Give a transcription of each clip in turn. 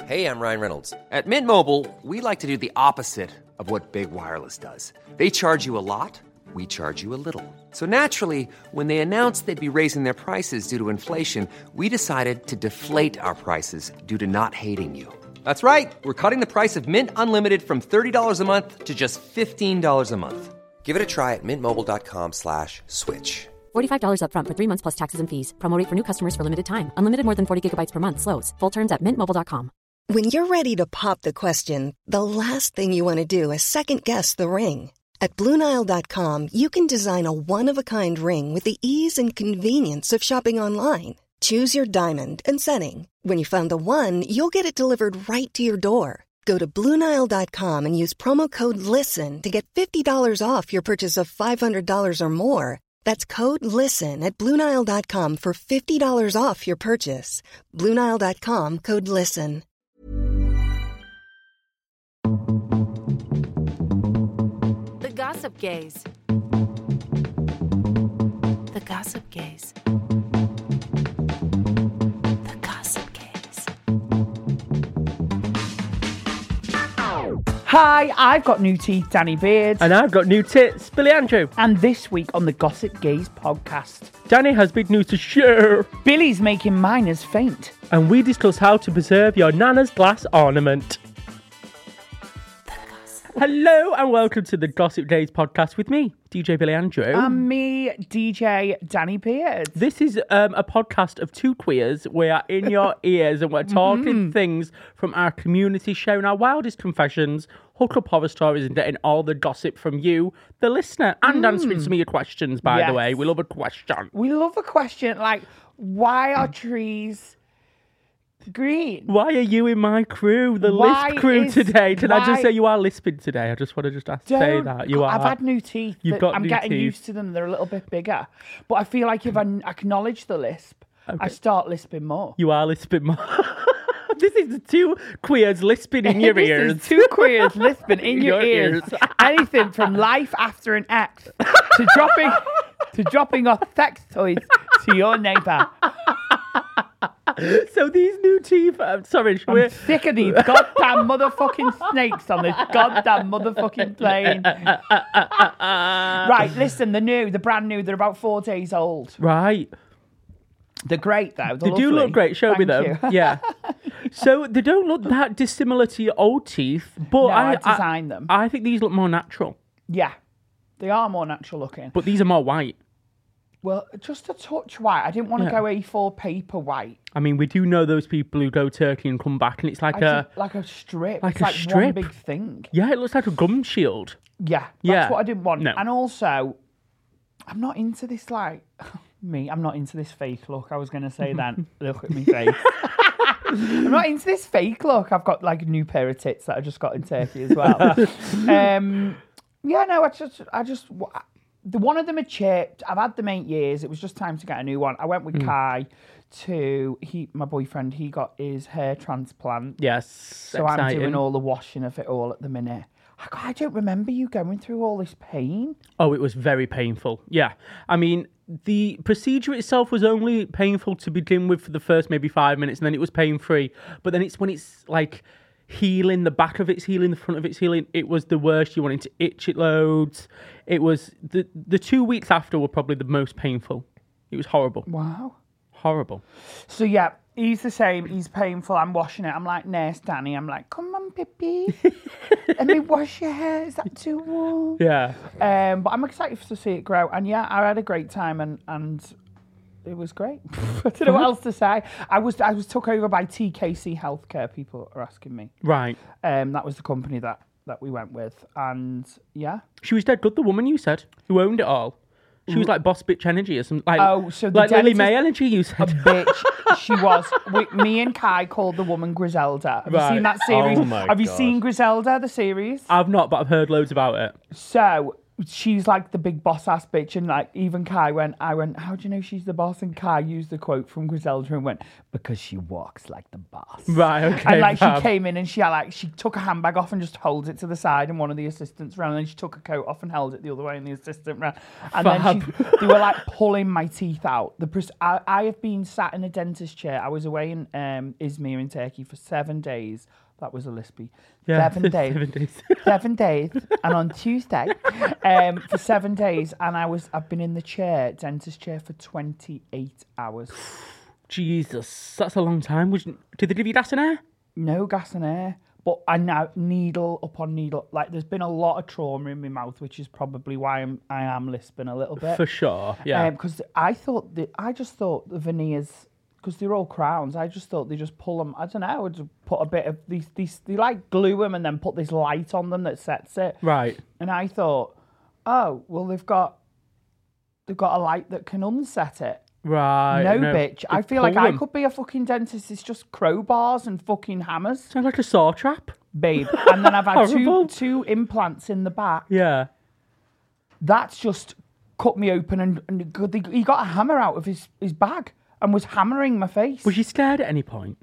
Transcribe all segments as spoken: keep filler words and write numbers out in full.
Hey, I'm Ryan Reynolds. At Mint Mobile, we like to do the opposite of what Big Wireless does. They charge you a lot, we charge you a little. So naturally, when they announced they'd be raising their prices due to inflation, we decided to deflate our prices due to not hating you. That's right. We're cutting the price of Mint Unlimited from thirty dollars a month to just fifteen dollars a month. Give it a try at mintmobile.com slash switch. forty-five dollars up front for three months plus taxes and fees. Promo rate for new customers for limited time. Unlimited more than forty gigabytes per month slows. Full terms at mint mobile dot com. When you're ready to pop the question, the last thing you want to do is second-guess the ring. At Blue Nile dot com, you can design a one-of-a-kind ring with the ease and convenience of shopping online. Choose your diamond and setting. When you find the one, you'll get it delivered right to your door. Go to Blue Nile dot com and use promo code LISTEN to get fifty dollars off your purchase of five hundred dollars or more. That's code LISTEN at Blue Nile dot com for fifty dollars off your purchase. Blue Nile dot com, code LISTEN. The Gossip Gaze. The Gossip Gaze. The Gossip Gaze. Hi, I've got new teeth, Danny Beard. And I've got new tits, Billy Andrew. And this week on the Gossip Gaze podcast, Danny has big news to share. Billy's making minors faint. And we discuss how to preserve your nana's glass ornament. Hello and welcome to the Gossip Gaze podcast with me, D J Billy Andrew. And me, D J Danny Beard. This is um, a podcast of two queers. We are in your ears and we're talking mm-hmm. things from our community, sharing our wildest confessions, hook up horror stories and getting all the gossip from you, the listener, and mm. answering some of your questions, by yes. the way. We love a question. We love a question like, why are trees green? Why are you in my crew, the why lisp crew is, today? Can why, I just say you are lisping today? I just want to just ask, say that. You are. I've had new teeth. You've got I'm new getting teeth. used to them. They're a little bit bigger. But I feel like if I acknowledge the lisp, okay. I start lisping more. You are lisping more. This is the two queers lisping in your this ears. Is two queers lisping in your, your ears. ears. Anything from life after an ex to dropping to dropping off sex toys to your neighbour. So these new teeth, I'm sorry. I'm we're... sick of these goddamn motherfucking snakes on this goddamn motherfucking plane. Right, listen, the new, the brand new, they're about four days old. Right. They're great, though. They're they lovely. do look great. Show Thank me them. Yeah. So they don't look that dissimilar to your old teeth, but no, I, I designed I, them. I think these look more natural. Yeah, they are more natural looking. But these are more white. Well, just a touch white. I didn't want to yeah. go A four paper white. I mean, we do know those people who go Turkey and come back, and it's like I a did, like a strip. like it's a like strip. one big thing. Yeah, it looks like a gum shield. Yeah, that's yeah. what I didn't want. No. And also, I'm not into this like me. I'm not into this fake look. I was going to say that. Look at me face. I'm not into this fake look. I've got like a new pair of tits that I just got in Turkey as well. um, yeah, no, I just, I just. The one of them had chipped. I've had them eight years. It was just time to get a new one. I went with mm. Kai to he, my boyfriend. He got his hair transplant. Yes, so exciting. I'm doing all the washing of it all at the minute. I, I don't remember you going through all this pain. Oh, it was very painful. Yeah, I mean the procedure itself was only painful to begin with for the first maybe five minutes, and then it was pain free. But then it's when it's like healing, the back of it's healing, the front of it's healing. It was the worst. You wanted to itch it loads. It was the the two weeks after were probably the most painful. It was horrible. Wow. Horrible. So yeah, he's the same. He's painful. I'm washing it. I'm like, nurse Danny. I'm like, come on, Pippi. Let me wash your hair. Is that too warm? Yeah. Um, but I'm excited to see it grow. And yeah, I had a great time and and it was great. I don't know what else to say. I was I was took over by T K C Healthcare. People are asking me. Right. Um, that was the company that, that we went with, and yeah, she was dead good. The woman you said who owned it all. She was like boss bitch energy or something. Like, oh, so the like Lily May energy. You said a bitch. She was. We, me and Kai called the woman Griselda. Have right. you seen that series? Oh my Have you God. seen Griselda, the series? I've not, but I've heard loads about it. So she's like the big boss ass bitch, and like even Kai went, I went, how do you know she's the boss? And Kai used the quote from Griselda and went, because she walks like the boss. Right, okay. And like fab. she came in and she had like she took her handbag off and just holds it to the side, and one of the assistants ran, and then she took her coat off and held it the other way, and the assistant ran, and Fab. then she, they were like pulling my teeth out. The pres- I, I have been sat in a dentist chair. I was away in um, Izmir in Turkey for seven days. That was a lispy. Yeah, seven days. seven days. seven days. And on Tuesday, um, for seven days, and I was I've been in the chair, dentist chair, for twenty-eight hours. Jesus, that's a long time. Would you, did they give you gas and air? No gas and air. But I now needle upon needle. Like there's been a lot of trauma in my mouth, which is probably why I'm I am lisping a little bit. For sure, yeah. Because um, I thought that I just thought the veneers, because they're all crowns, I just thought they just pull them. I don't know. I would just put a bit of these these they like glue them and then put this light on them that sets it. Right. And I thought, oh well, they've got they've got a light that can unset it. Right. No, bitch. They I feel like pull I them. could be a fucking dentist. It's just crowbars and fucking hammers, Sounds like a saw trap. babe. And then I've had two Horrible. two implants in the back. Yeah. That's just cut me open, and, and he got a hammer out of his, his bag and was hammering my face. Was you scared at any point?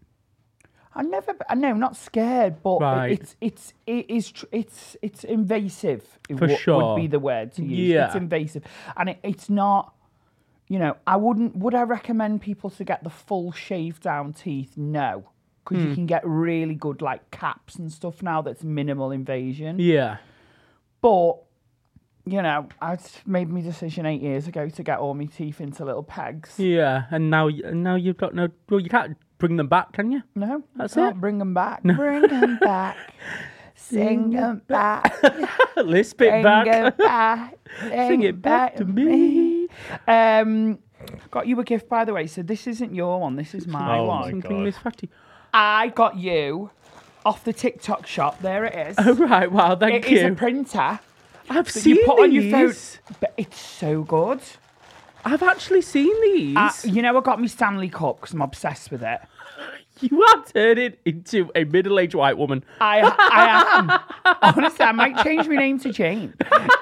I never, I know, not scared, but Right. it's it's it is tr- it's it's invasive. It For wo- sure. would be the word to use. Yeah. It's invasive, and it, it's not. You know, I wouldn't. Would I recommend people to get the full shave down teeth? No, because Hmm. you can get really good like caps and stuff now. That's minimal invasion. Yeah. But you know, I made my decision eight years ago to get all my teeth into little pegs. Yeah. And now, and now you've got no. Well, you can't bring them back, can you? No, That's can't it? bring them back. Bring them back. Sing them back. Lisp it Bring back. them back. Sing it back to me. Um, got you a gift, by the way. So this isn't your one. This is my Oh one. my Something God. Miss Fatty. I got you off the TikTok shop. There it is. Oh right. Wow. Thank It you. is a printer I've that seen you put on your phone. these. But it's so good. I've actually seen these. Uh, you know, I got me Stanley Cup because I'm obsessed with it. You are turning into a middle-aged white woman. I, I am. Honestly, I might change my name to Jane.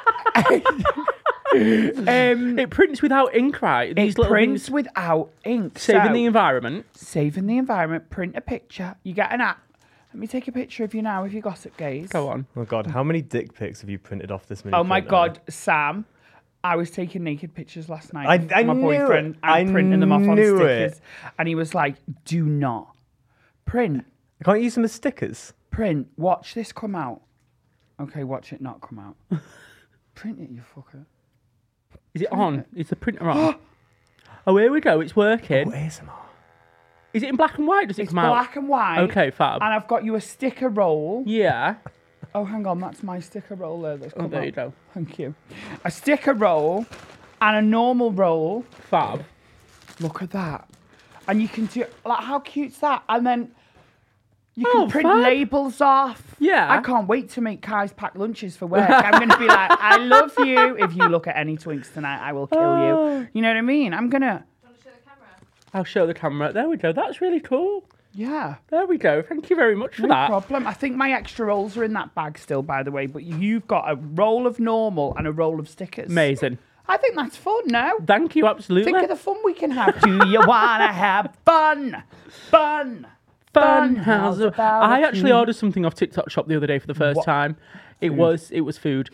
um, It prints without ink, right? These it little prints things without ink. saving so, the environment. saving the environment, print a picture. You get an app. Let me take a picture of you now if you gossip gaze. Go on. Oh God, how many dick pics have you printed off this mini Oh my printer? God, Sam. I was taking naked pictures last night. I- with I my knew boyfriend it. and I printing them off on knew stickers. it. And he was like, do not print, I can't use them as stickers. print, watch this come out. Okay, watch it not come out. Print it, you fucker. Is it on? Is the printer on? Oh, here we go. It's working. Oh, A S M R. Is it in black and white? Does it It's come out? black and white. Okay, fab. And I've got you a sticker roll. Yeah. Oh, hang on, that's my sticker roll there. That's Oh, come there out. you go. Thank you. A sticker roll and a normal roll. Fab. Look at that. And you can do, like, how cute's that? And then you can Oh, print fab. labels off. Yeah. I can't wait to make Kai's packed lunches for work. I'm going to be like, I love you. If you look at any twinks tonight, I will kill Oh. you. You know what I mean? I'm going to, I'll show the camera. There we go. That's really cool. yeah. There we go. Thank you very much for No that. problem. I think my extra rolls are in that bag still, by the way. But you've got a roll of normal and a roll of stickers. Amazing. I think that's fun, no? Thank you. Absolutely. Think of the fun we can have. Do you want to have fun? Fun. Fun How's house. about I actually you? ordered something off TikTok Shop the other day for the first What? time. It was it was food.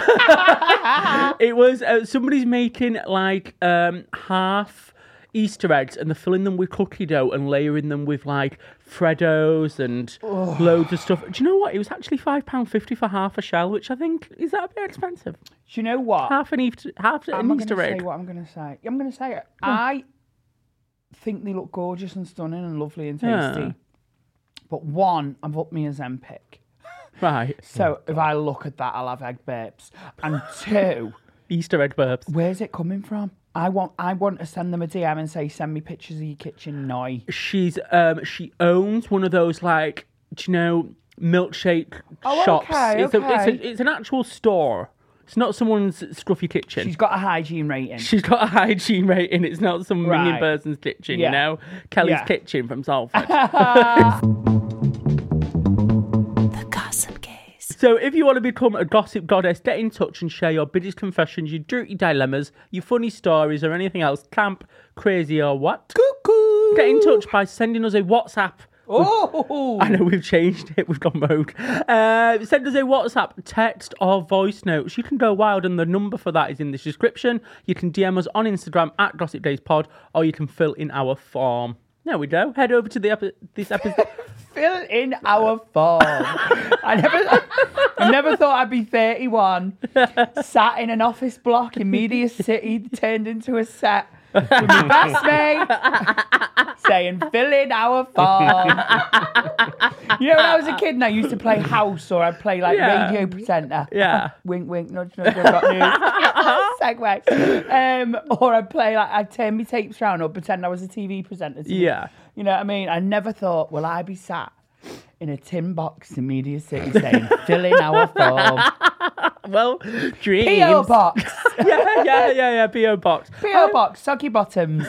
It was uh, somebody's making like um, half Easter eggs and they're filling them with cookie dough and layering them with like Freddos and loads of stuff. Do you know what? It was actually five pound fifty for half a shell, which I think is that a bit expensive. Do you know what? Half an Easter, half I'm an not Easter gonna egg. say what I'm going to say. I'm going to say it. I think they look gorgeous and stunning and lovely and tasty. Yeah. But one, I've upped me a Zempic. Right. So if I look at that, I'll have egg burps. And two, Easter egg burps. where's it coming from? I want I want to send them a D M and say, send me pictures of your kitchen now. She's um she owns one of those like do you know milkshake Oh, shops. okay, it's, A, it's, okay. a, it's an actual store. It's not someone's scruffy kitchen. She's got a hygiene rating. She's got a hygiene rating. It's not some Right. ringing person's kitchen, Yeah. you know? Kelly's Yeah. kitchen from Salford. The Gossip Gaze. So if you want to become a gossip goddess, get in touch and share your biggest confessions, your dirty dilemmas, your funny stories, or anything else, camp, crazy, or what. Cuckoo. Get in touch by sending us a WhatsApp. Oh, I know we've changed it. We've gone rogue. Uh, send us a WhatsApp, text, or voice notes. You can go wild, and the number for that is in the description. You can D M us on Instagram at Gossip Days Pod, or you can fill in our form. There we go. Head over to the epi- this episode. Fill in our form. I never, I never thought I'd be thirty-one, sat in an office block in Media City, turned into a set with my best mate, saying, "Fill in our form." You know, when I was a kid and I used to play house, or I'd play like Yeah. radio presenter. Yeah. Wink, wink, nudge, nudge. I've got news. Segue. Um, or I'd play like I'd turn my tapes round or pretend I was a T V presenter. to- Yeah. You know what I mean? I never thought, will I be sat in a tin box in Media City saying, fill in our form. Well, dreams. P O box. yeah, yeah, yeah, yeah. P O box. P O box, soggy bottoms.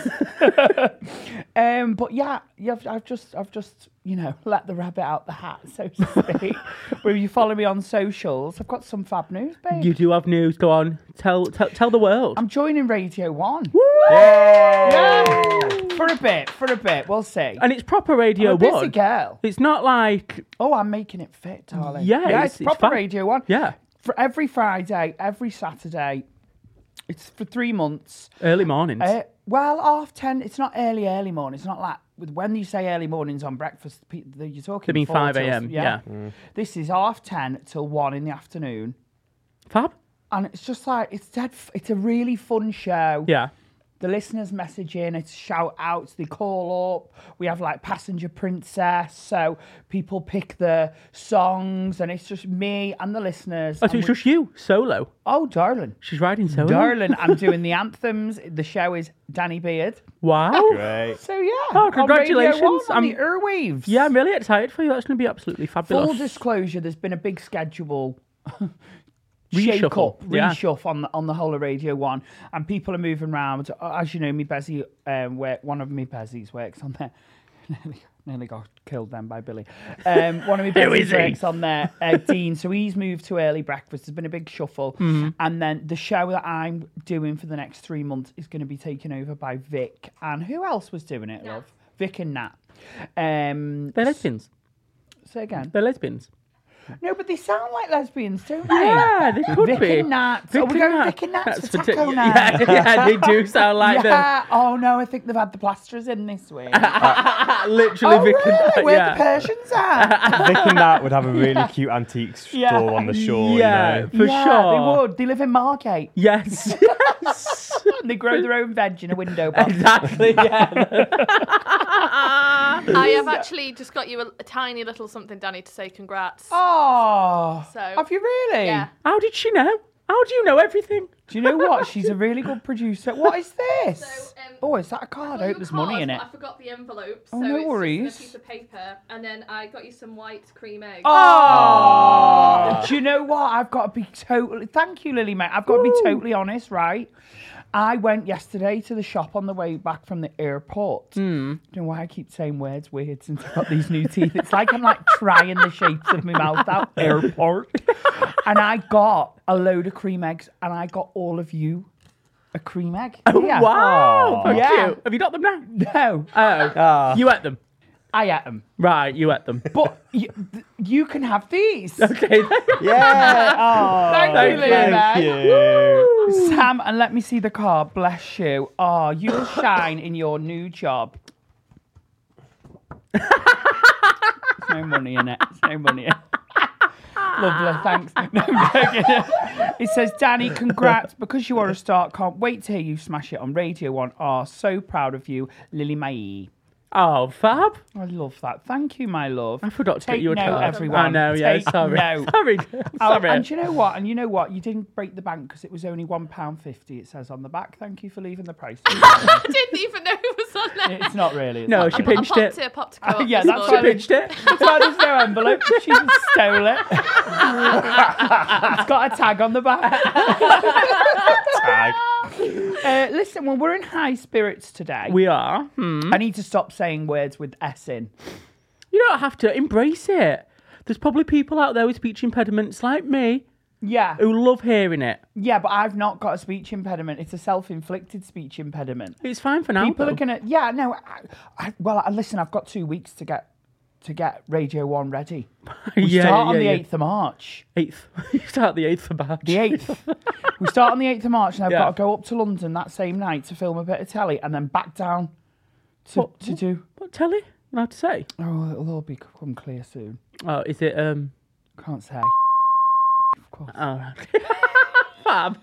um, but yeah, yeah, I've, I've just, I've just, you know, let the rabbit out the hat, so to speak. Where you follow me on socials, I've got some fab news, babe. You do have news. Go on. Tell, tell, tell the world. I'm joining Radio One. Woo! Yeah. For a bit, for a bit, we'll see. And it's proper Radio I'm a busy One. girl. It's not like Oh, I'm making it fit, darling. Yeah, yeah, it's- it's, it's proper fun. Radio One. Yeah. For every Friday, every Saturday. It's for three months. early mornings. Uh, well, half ten. It's not early, early morning. It's not like with when you say early mornings on breakfast. pe- the- You're talking. They mean four five till- a.m., yeah. This is half ten till one in the afternoon, Fab. and it's just like it's dead. F- it's a really fun show. Yeah. The listeners message in, it's shout outs, they call up. We have like Passenger Princess, so people pick the songs, and it's just me and the listeners. Oh, and so it's we- just you, solo. oh, darling. She's riding solo. Darling, I'm doing the anthems. The show is Danny Beard. Wow. Great. So yeah. Oh, on congratulations. Radio one, on I'm- the airwaves. Yeah, I'm really excited for you. That's going to be absolutely fabulous. Full disclosure, there's been a big schedule Reshuffle, shake up, yeah. reshuff on the, on the whole of Radio One, and people are moving around. As you know, me Bezzy, um, where one of me Bezzies works on there. nearly, nearly got killed then by Billy. Um, one of me Who is Bezzies he? works on there, uh, Dean. So he's moved to early breakfast. There's been a big shuffle, Mm-hmm. and then the show that I'm doing for the next three months is going to be taken over by Vic. And who else was doing it, love? Vic and Nat. Um, They're lesbians. say again. They're lesbians. No, but they sound like lesbians, don't they? Yeah, they could Vic be. and Nat. Vic Are we and going Nat. Vic and Nats That's for for t- taco now? Yeah, yeah, they do sound like them. Yeah. Oh no, I think they've had the plasterers in this week. Literally, oh Vic really? and Nat, Where yeah. the Persians are? Vic and Nat would have a really cute antique store Yeah. on the shore. Yeah, You know? for yeah, sure. they would. They live in Margate. Yes. And they grow their own veg in a window box. Exactly, yeah. I have actually just got you a, a tiny little something, Danny, to say congrats. Oh, So- have you really? Yeah. How did she know? How do you know everything? Do you know what? She's a really good producer. What is this? So, um, oh, is that a I card? got I you hope a there's money card, in it. but I forgot the envelope, Oh, so no it's worries. just in a piece of paper. And then I got you some white cream eggs. Oh, do you know what? I've got to be totally. Thank you, Lily, mate. I've got to be totally honest, right? I went yesterday to the shop on the way back from the airport. Hmm. Mm. I don't know why I keep saying words weird since I've got these new teeth. It's like I'm like trying the shapes of my mouth out. Airport. And I got a load of cream eggs, and I got all of you a cream egg. Oh, Yeah. wow. Thank Yeah. you. Have you got them now? No, Oh. Ah. You ate them. I ate them. Right, you ate them. But you, you can have these. Okay. Yeah. Oh, Thank you, Lily, thank mate. you. Sam, and let me see the card. Bless you. Oh, you'll shine in your new job. There's no money in it. There's no money in it. Lovely, thanks. No, I'm joking. It says, Danny, congrats, because you are a star. Can't wait to hear you smash it on Radio One. Oh, so proud of you, Lily Mae. Oh, fab. I love that. Thank you, my love. I forgot to Take get you a note, card. everyone. I know, yeah, Take sorry. note. Sorry. Oh, Sorry. and you know what? And you know what? You didn't break the bank because it was only one pound fifty. It says on the back. Thank you for leaving the price. I didn't even know it was on there. It's not really. It's No, not she really. pinched I it. popped it. I popped a co-op Yeah, this that's She why morning. pinched it. That's why there's no envelope. She just stole it. It's got a tag on the back. Tag. Uh, listen, well, we're in high spirits today. We are. Hmm. I need to stop saying words with S in. You don't have to embrace it. There's probably people out there with speech impediments like me Yeah. who love hearing it. Yeah, but I've not got a speech impediment. It's a self-inflicted speech impediment. It's fine for now. People though. are gonna. Yeah, no. I, I, well, I, listen. I've got two weeks to get to get Radio One ready. We Yeah, start on yeah, the yeah. eighth of March. Eighth. You start the eighth of March. The eighth. We start on the eighth of March, and I've Yeah. got to go up to London that same night to film a bit of telly, and then back down to What- to do. What telly? Allowed to say? Oh, it'll all become clear soon. Oh, is it? Um. Can't say. Of course. Oh, fab.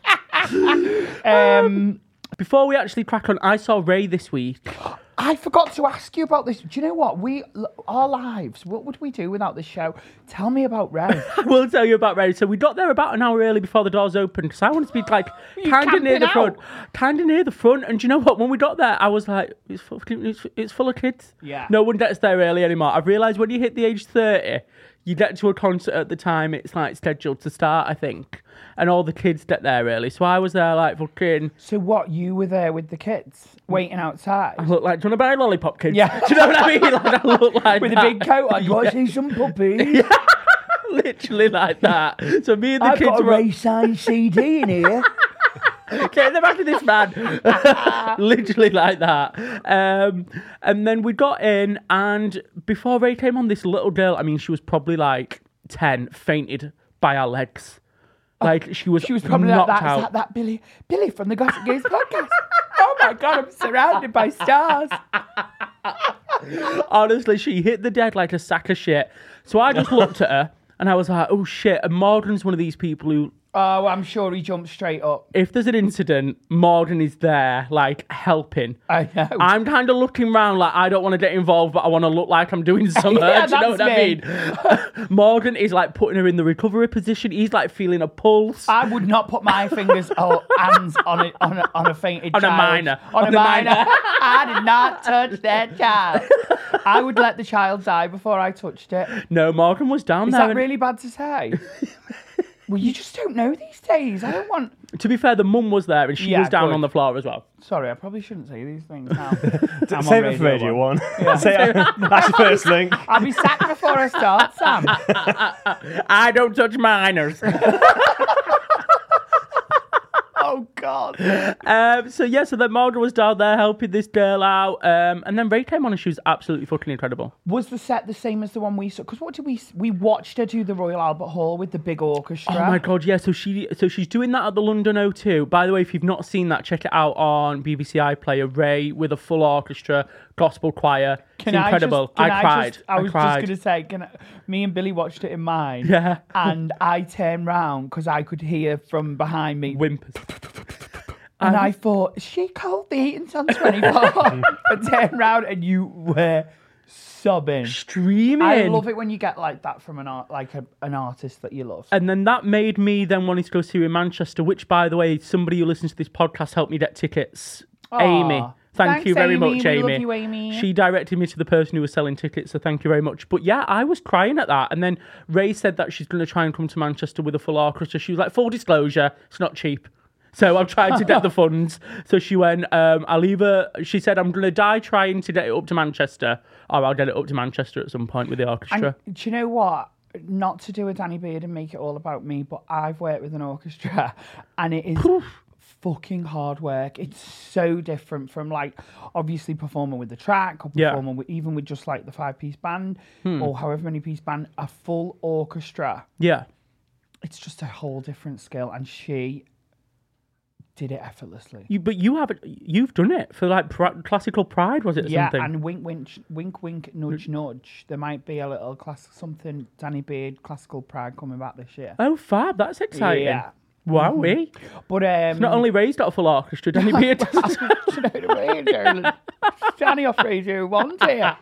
Um, Before we actually crack on, I saw Ray this week. I forgot to ask you about this. Do you know what? We our lives. What would we do without this show? Tell me about Ray. I will tell you about Ray. So we got there about an hour early before the doors opened because I wanted to be like You kind of near camping the front, out? kind of near the front. And do you know what? When we got there, I was like, it's full, it's, it's full of kids. Yeah. No one gets there early anymore. I've realised when you hit the age thirty, you get to a concert at the time it's like scheduled to start, I think, and all the kids get there early. So I was there like fucking. So what? You were there with the kids waiting outside I look like, do you want to buy a lollipop, kids? Yeah. Do you know what I mean? Like, I look like with a that. big coat on. You want to see some puppies? Literally like that. So me and the I've kids got a were. Ray signed C D in here. Get in the back of this man. Literally like that. Um, and then we got in, and before Ray came on, this little girl, I mean, she was probably like ten, fainted by our legs. Like, she was She was probably like knocked that. out. Is that that Billy? Billy from the Gossip Gays podcast. Oh my God, I'm surrounded by stars. Honestly, she hit the deck like a sack of shit. So I just looked at her, and I was like, oh shit. And Morgan's one of these people who, Oh, I'm sure he jumped straight up. if there's an incident, Morgan is there, like, helping. I know. I'm kind of looking around like I don't want to get involved, but I want to look like I'm doing something. Yeah, Do you know what that's I mean? Morgan is like putting her in the recovery position. He's like feeling a pulse. I would not put my fingers or hands on a on a, on a fainted On a child. minor. On, On a a minor. minor. I did not touch that child. I would let the child die before I touched it. No, Morgan was down Is there. that and- really bad to say? Well, you just don't know these days. I don't want. To be fair, the mum was there and she Yeah, was down good. on the floor as well. Sorry, I probably shouldn't say these things now. I'm Save on it for Radio One. Yeah. Say, that's your first link. I'll be sacked before I start, Sam. I don't touch minors. Oh God. um, so yeah, so then Morgan was down there helping this girl out, um, and then Ray came on and she was absolutely fucking incredible. Was the set the same as the one we saw? Because what did we we watched her do the Royal Albert Hall with the big orchestra? Oh my god, yeah. So she, so she's doing that at the London O two. By the way, if you've not seen that, check it out on B B C iPlayer. Ray with a full orchestra, gospel choir. Can it's incredible. I, just, can I I cried. Just, I was cried. just going to say, can I, me and Billy watched it in mine. Yeah. And I turned round because I could hear from behind me. Whimpers. And I thought, is she cold? The heating's on twenty-four. And turned round and you were sobbing. Streaming. I love it when you get like that from an art, like a, an artist that you love. And then that made me then wanting to go see her in Manchester, which, by the way, somebody who listens to this podcast helped me get tickets. Aw. Amy. Thank Thanks, you very Amy. much, We Amy. love you, Amy. She directed me to the person who was selling tickets, so thank you very much. But yeah, I was crying at that. And then Ray said that she's going to try and come to Manchester with a full orchestra. She was like, full disclosure, it's not cheap. So I'm trying to get the funds. So she went, um, I'll either, she said, I'm going to die trying to get it up to Manchester, or I'll get it up to Manchester at some point with the orchestra. And do you know what? Not to do a Danny Beard and make it all about me, but I've worked with an orchestra and it is fucking hard work. It's so different from like obviously performing with the track or Yeah. performing with, even with just like the five piece band or however many piece band, a full orchestra. Yeah. It's just a whole different skill. And she did it effortlessly. You, but you haven't, you've done it for like pr- classical pride, was it? Or Yeah, something? and wink, wink, wink, wink, nudge, nudge. There might be a little class, something Danny Beard classical pride coming back this year. Oh, fab, that's exciting. Yeah. Wowee. But um, Not only raised out a full orchestra, Danny Beard does. you know what I mean, darling? Danny off Radio One here.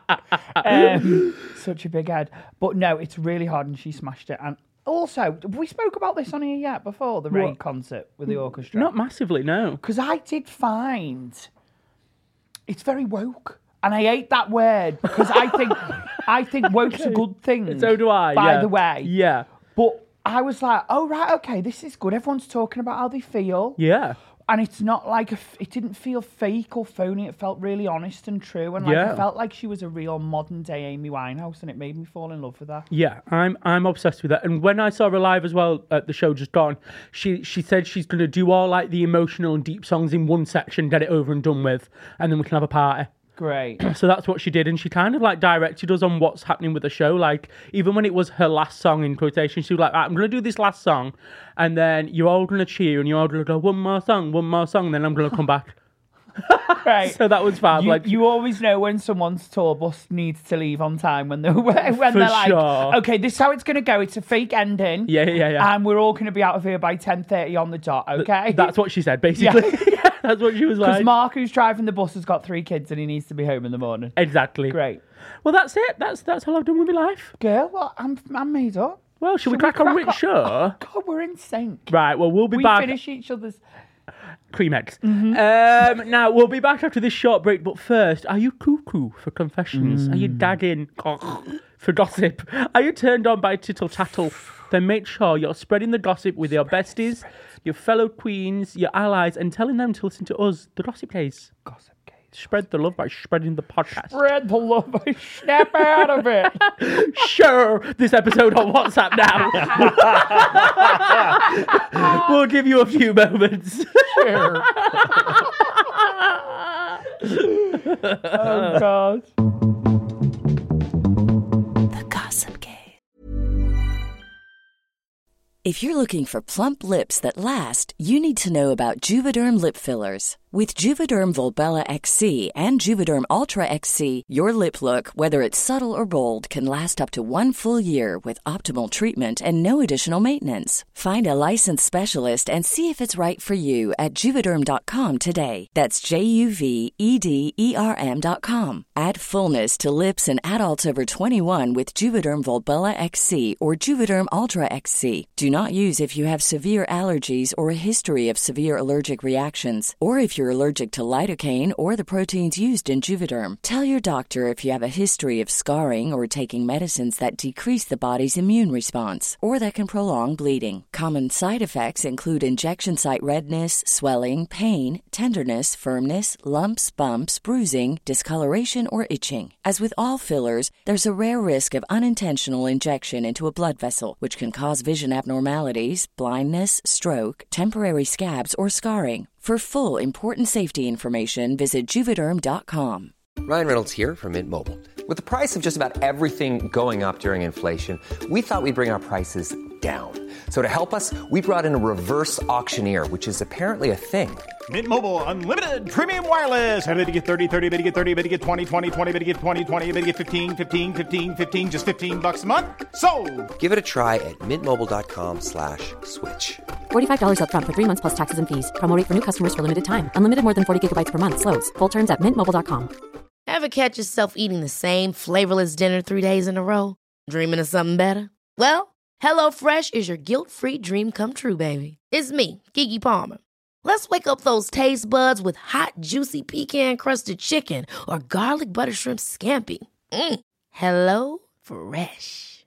Um, such a big head. But no, it's really hard, and she smashed it. And also, we spoke about this on here yet before the Ray What? concert with the orchestra. Not massively, no. Because I did find it's very woke. And I hate that word because I think I think woke's a good thing. So do I. By yeah. the way. Yeah. But I was like, oh right, okay, this is good. Everyone's talking about how they feel. Yeah. and it's not like a f- it didn't feel fake or phony. It felt really honest and true, and like Yeah. it felt like she was a real modern day Amy Winehouse, and it made me fall in love with her. Yeah, I'm I'm obsessed with that. And when I saw her live as well at the show just gone, she she said she's going to do all like the emotional and deep songs in one section, get it over and done with, and then we can have a party. Great. So that's what she did, and she kind of like directed us on what's happening with the show. Like even when it was her last song in quotation, she was like, "I'm going to do this last song, and then you're all going to cheer, and you're all going to go one more song, one more song, and then I'm going to come back." Right. So that was fab. You, like you always know when someone's tour bus needs to leave on time when they're when For they're like, sure. okay, this is how it's going to go. It's a fake ending. Yeah, yeah, yeah. And we're all going to be out of here by ten thirty on the dot. Okay. That's what she said, basically. Yeah, that's what she was Because like. Mark, who's driving the bus, has got three kids and he needs to be home in the morning. Exactly. Great. Well, that's it. That's that's all I've done with my life. Girl, well, I'm I'm made up. Well, should we Should crack on with show? God, we're in sync. Right. Well, we'll be We back. finish each other's. Cream eggs. Mm-hmm. Um, now, we'll be back after this short break, but first, are you cuckoo for confessions? Are you Mm. gagging for gossip? Are you turned on by tittle tattle? Then make sure you're spreading the gossip with your besties, your fellow queens, your allies, and telling them to listen to us, the Gossip Case. Gossip case. Spread the love by spreading the podcast. Spread the love. I snap out of it. Share this episode on WhatsApp now. We'll give you a few moments. Sure. Oh, God. The Gossip Case. If you're looking for plump lips that last, you need to know about Juvederm lip fillers. With Juvederm Volbella X C and Juvederm Ultra X C, your lip look, whether it's subtle or bold, can last up to one full year with optimal treatment and no additional maintenance. Find a licensed specialist and see if it's right for you at Juvederm dot com today. That's J U V E D E R M dot com. Add fullness to lips in adults over twenty-one with Juvederm Volbella X C or Juvederm Ultra X C. Do not use if you have severe allergies or a history of severe allergic reactions, or if you're allergic to lidocaine or the proteins used in Juvederm. Tell your doctor if you have a history of scarring or taking medicines that decrease the body's immune response or that can prolong bleeding. Common side effects include injection site redness, swelling, pain, tenderness, firmness, lumps, bumps, bruising, discoloration, or itching. As with all fillers, there's a rare risk of unintentional injection into a blood vessel, which can cause vision abnormalities, blindness, stroke, temporary scabs, or scarring. For full, important safety information, visit Juvederm dot com. Ryan Reynolds here from Mint Mobile. With the price of just about everything going up during inflation, we thought we'd bring our prices down. So to help us, we brought in a reverse auctioneer, which is apparently a thing. Mint Mobile Unlimited Premium Wireless. How to get thirty, thirty, how to get thirty, how to get twenty, twenty, twenty, how to get twenty, twenty, how to get fifteen, fifteen, fifteen, fifteen, just fifteen bucks a month? Sold! Give it a try at mintmobile.com slash switch. forty-five dollars up front for three months plus taxes and fees. Promo rate for new customers for limited time. Unlimited more than forty gigabytes per month. Slows full terms at mint mobile dot com. Ever catch yourself eating the same flavorless dinner three days in a row? Dreaming of something better? Well, HelloFresh is your guilt-free dream come true, baby. It's me, Keke Palmer. Let's wake up those taste buds with hot, juicy pecan-crusted chicken or garlic butter shrimp scampi. Mm. Hello Fresh.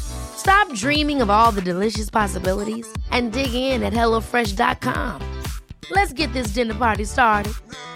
Stop dreaming of all the delicious possibilities and dig in at hello fresh dot com. Let's get this dinner party started.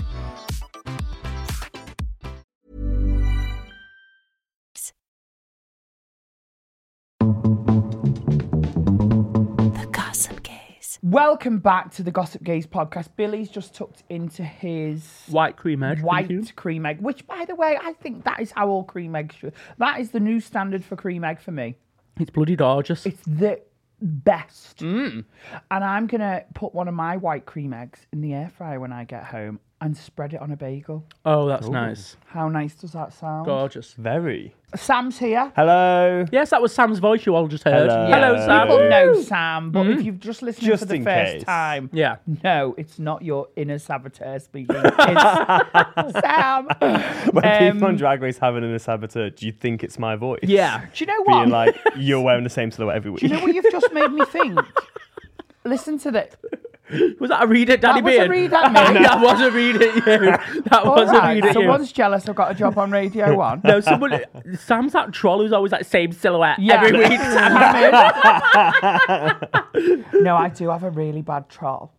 The Gossip Case. Welcome back to the Gossip Gaze podcast. Billy's just tucked into his White cream egg. thank you. white cream egg, which, by the way, I think that is how all cream eggs should. That is the new standard for cream egg for me. It's bloody gorgeous. It's the best. Mm. And I'm going to put one of my white cream eggs in the air fryer when I get home and spread it on a bagel. Oh, that's nice. How nice does that sound? Gorgeous. Very. Sam's here. Hello. Yes, that was Sam's voice you all just heard. Hello. Hello, Yeah. Sam. People know Sam, but if you've just listened Just for the in first case. time, Yeah. no, it's not your inner saboteur speaking. It's Sam. When Um, people on Drag Race have an inner saboteur, do you think it's my voice? Yeah. Do you know what? Being like, you're wearing the same silhouette every week. Do you know what you've just made me think? Listen to this. Was that a read at Danny That was a Beard? read at me. That was a read at you. That All was a right, read at you. someone's jealous I've got a job on Radio one. No, someone. Sam's that troll who's always like same silhouette Yeah. every week. No, I do have a really bad troll.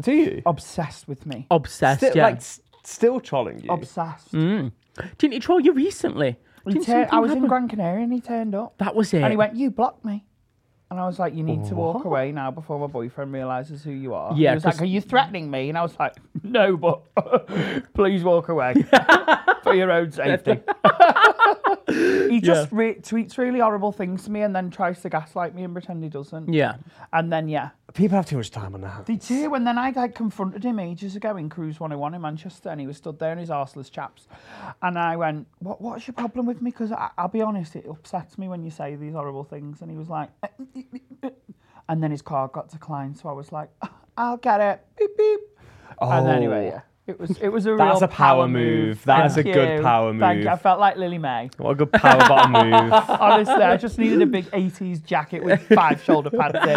Do you? Obsessed with me. Obsessed, Still, yeah. like, s- still trolling you. Obsessed. Mm. Didn't he troll you recently? He Didn't tur- something I was in happen? Gran Canaria and he turned up. That was it. And he went, you blocked me. And I was like, you need to walk What? away now before my boyfriend realises who you are. Yeah, He was like, 'cause- are you threatening me? And I was like, no, but please walk away for your own safety. He just Yeah. re- tweets really horrible things to me and then tries to gaslight me and pretend he doesn't. Yeah. And then, yeah. People have too much time on their hands. They do, and then I like confronted him ages ago in Cruise one oh one in Manchester, and he was stood there in his arseless chaps. And I went, what, what's your problem with me? Because I'll be honest, it upsets me when you say these horrible things. And he was like, and then his card got declined, so I was like, I'll get it, beep, beep. Oh. And anyway, yeah. It was it was a That's real a power move. That's Thank a good you. power Thank move. you. I felt like Lily May. What a good power bottom move. Honestly, I just needed a big eighties jacket with five shoulder pads in.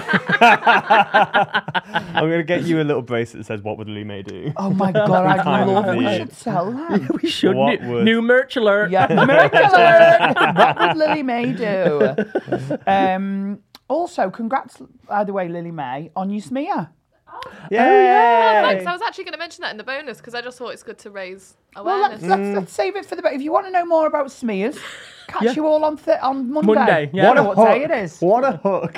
I'm going to get you a little bracelet that says, what would Lee May do? Oh my God, I Kind of love it. We the- should sell that. We should. What New, would- new merch alert. Yeah, merch alert. What would Lily May do? Um, also, congrats, by the way, Lily May, on your smear. Yeah. Oh, thanks. I was actually going to mention that in the bonus because I just thought it's good to raise Well, awareness. let's, let's, let's save it for the... If you want to know more about smears, catch Yeah. you all on th- on Monday. Monday, yeah. I What don't a know what day hook. it is. What a hook.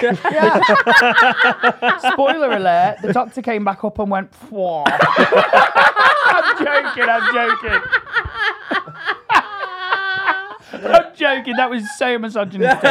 Yeah. Spoiler alert, the doctor came back up and went, Pwah. I'm joking, I'm joking. I'm joking, that was so misogynistic.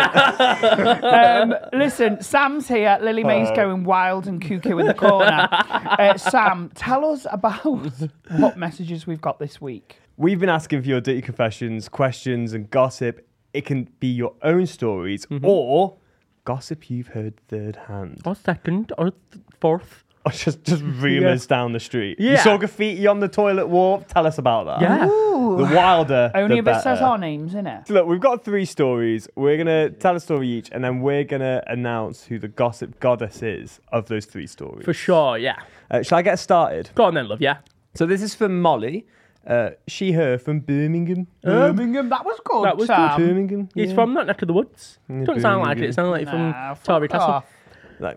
um, listen, Sam's here, Lily May's going wild and cuckoo in the corner. Uh, Sam, tell us about what messages we've got this week. We've been asking for your dirty confessions, questions, and gossip. It can be your own stories or gossip you've heard third hand. Or second, or th- fourth. Or just, just rumours down the street. You Yeah. saw graffiti on the toilet wall? Tell us about that. Yeah. The wilder, Only the if it says better. our names, innit? So look, we've got three stories. We're going to tell a story each, and then we're going to announce who the gossip goddess is of those three stories. For sure, yeah. Uh, shall I get started? Go on then, love, yeah. So this is from Molly. Uh, she, her, from Birmingham. Birmingham, that was good, That was Sam. good. Birmingham. He's yeah. from that neck of the woods. Yeah, Doesn't sound like it. Birmingham. It sounds like you're Nah, from Tory fuck Castle. off. Like,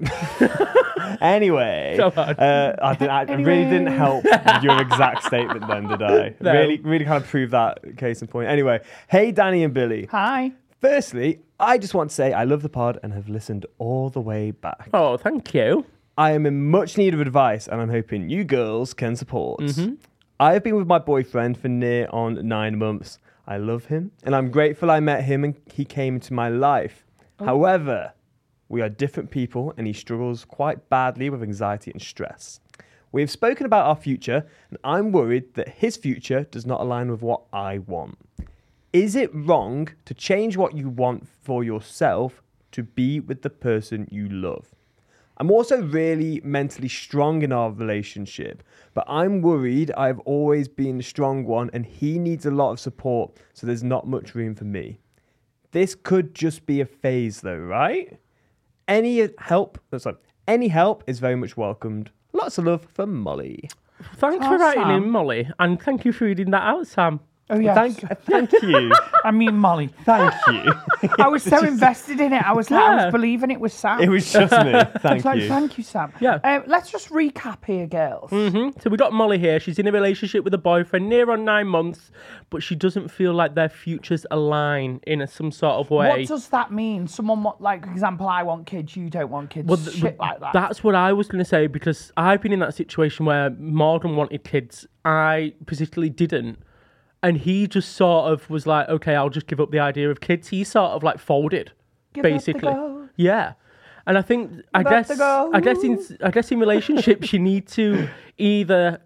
anyway, So hard. uh, I, did, I really didn't help your exact statement then, did I? No. Really, really kind of proved that case in point. Anyway, hey, Danny and Billy. Hi. Firstly, I just want to say I love the pod and have listened all the way back. Oh, thank you. I am in much need of advice, and I'm hoping you girls can support. Mm-hmm. I have been with my boyfriend for near on nine months. I love him, and I'm grateful I met him and he came into my life. Oh. However, we are different people, and he struggles quite badly with anxiety and stress. We have spoken about our future, and I'm worried that his future does not align with what I want. Is it wrong to change what you want for yourself to be with the person you love? I'm also really mentally strong in our relationship, but I'm worried I've always been the strong one and he needs a lot of support, so there's not much room for me. This could just be a phase though, right? Any help, oh, sorry, any help is very much welcomed. Lots of love from Molly. Thanks Oh, for writing Sam. in, Molly. And thank you for reading that out, Sam. Oh, yes. Thank, thank you. I mean, Molly. Thank you. I was so invested in it. I was like, I Yeah. was believing it was Sam. It was just me. I was Thank like, you. thank you, Sam. Yeah. Um, let's just recap here, girls. hmm So we got Molly here. She's in a relationship with a boyfriend near on nine months, but she doesn't feel like their futures align in a, some sort of way. What does that mean? Someone, want, like, for example, I want kids, you don't want kids, Well, th- shit like that. That's what I was going to say, because I've been in that situation where Morgan wanted kids. I particularly didn't. And he just sort of was like, okay, I'll just give up the idea of kids. He sort of like folded, Give up the basically. ghost. Yeah. And I think, I Give up guess, the I guess in, I guess in relationships, you need to either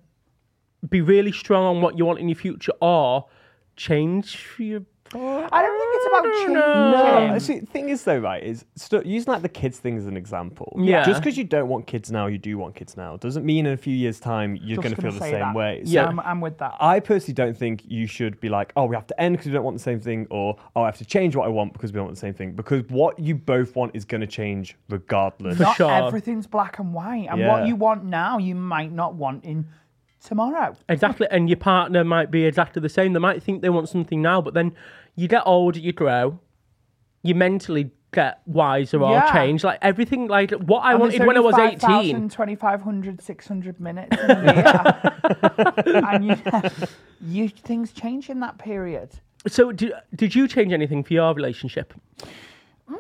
be really strong on what you want in your future or change your. I don't think it's about changing. No, see, the thing is though, right, is st- using like the kids thing as an example. Yeah. Just because you don't want kids now, you do want kids now, doesn't mean in a few years' time you're Just going to feel gonna the say same that. way. Yeah, So I'm, I'm with that. I personally don't think you should be like, oh, we have to end because we don't want the same thing, or oh, I have to change what I want because we don't want the same thing. Because what you both want is going to change regardless. For Not sure. everything's black and white. And Yeah. what you want now, you might not want in tomorrow. Exactly. And your partner might be exactly the same. They might think they want something now, but then you get older, you grow, you mentally get wiser or Yeah. change. Like everything, like what I And wanted there's when I only was eighteen. twenty-five hundred, six hundred minutes in a year. And you, you, things change in that period. So did, did you change anything for your relationship? Mm,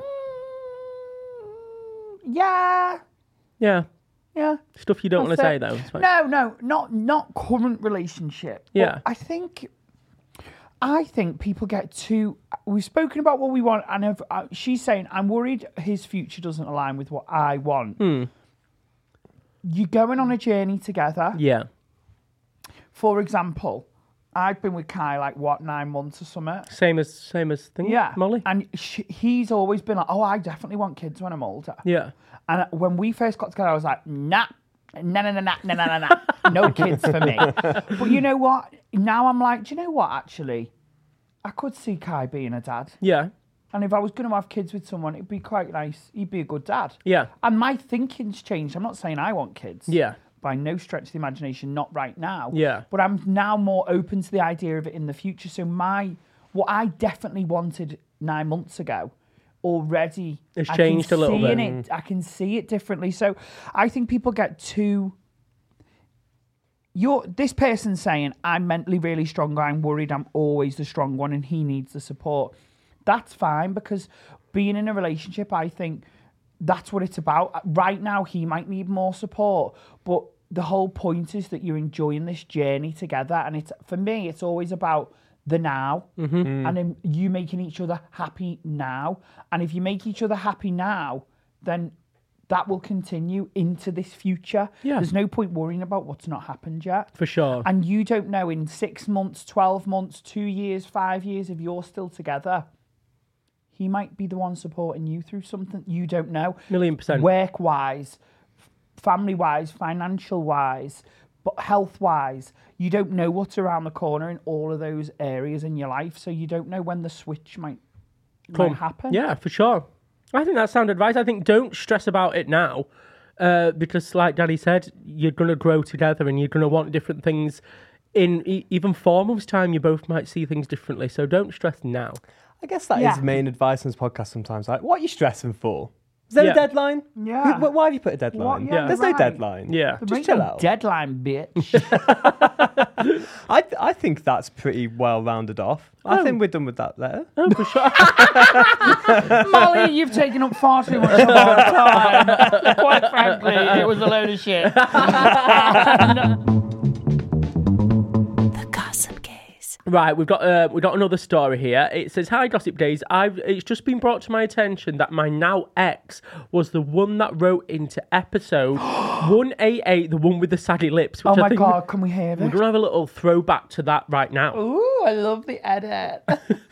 yeah. Yeah. Yeah. Stuff you don't want to That's say it. though. It's fine. No, no, not not current relationship. But Yeah. I think I think people get too. We've spoken about what we want, and if, uh, she's saying, "I'm worried his future doesn't align with what I want." Hmm. You're going on a journey together. Yeah. For example, I've been with Kai like what nine months or something. Same as same as thing. Yeah, Molly. and she, he's always been like, "Oh, I definitely want kids when I'm older." Yeah. And when we first got together, I was like, "Nah, nah, nah, nah, nah, nah, nah, nah, no kids for me." But you know what? Now I'm like, do you know what? Actually, I could see Kai being a dad. Yeah. And if I was going to have kids with someone, it'd be quite nice. He'd be a good dad. Yeah. And my thinking's changed. I'm not saying I want kids. Yeah. By no stretch of the imagination, not right now. Yeah. But I'm now more open to the idea of it in the future. So my, what I definitely wanted nine months ago, already It's I changed can a little see bit. in it, I can see it differently. So I think people get too. You're this person saying, "I'm mentally really strong. I'm worried. I'm always the strong one, and he needs the support." That's fine, because being in a relationship, I think that's what it's about. Right now, he might need more support, but the whole point is that you're enjoying this journey together. And it's for me, it's always about the now, Mm-hmm. and then you making each other happy now. And if you make each other happy now, then that will continue into this future. Yeah. There's no point worrying about what's not happened yet. For sure. And you don't know in six months, twelve months, two years, five years, if you're still together, he might be the one supporting you through something you don't know. Million percent. Work-wise, family-wise, financial-wise, but health-wise. You don't know what's around the corner in all of those areas in your life, so you don't know when the switch might, might happen. Yeah, for sure. I think that's sound advice. I think don't stress about it now, uh, because like Danny said, you're going to grow together and you're going to want different things. In e- even four months' time, you both might see things differently. So don't stress now. I guess that is Yeah. main advice on this podcast sometimes. Like, what are you stressing for? Is there Yeah. a deadline? Yeah. Who- why have you put a deadline? What? Yeah, There's right. no deadline. Yeah. There Just ain't chill no out. deadline, bitch. I I think that's pretty well rounded off. I think we're done with that letter. Oh, for sure. Molly, you've taken up far too much of our time. Quite frankly, it was a load of shit. The Gossip Gaze. Right, we've got uh, we've got another story here. It says, "Hi, Gossip Days. I've it's just been brought to my attention that my now ex was the one that wrote into episode one eighty-eight, the one with the saggy lips." Which Oh I my think God, can we hear We're this? gonna have a little throwback to that right now. Ooh, I love the edit.